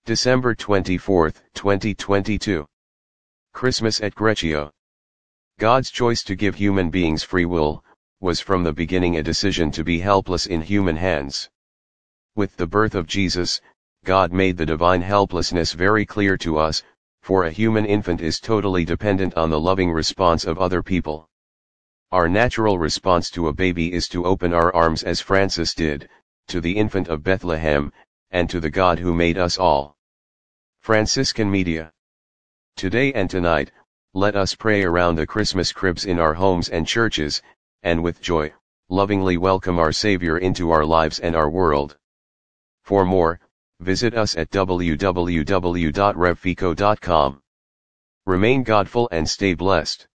December 24, 2022. Christmas et Greccio. God's choice to give human beings free will, was from the beginning a decision to be helpless in human hands. With the birth of Jesus, God made the divine helplessness very clear to us, for a human infant is totally dependent on the loving response of other people. Our natural response to a baby is to open our arms as Francis did, to the infant of Bethlehem, and to the God who made us all. Franciscan Media. Today and tonight, let us pray around the Christmas cribs in our homes and churches, and with joy, lovingly welcome our Savior into our lives and our world. For more, visit us at www.revfico.com. Remain Godful and stay blessed.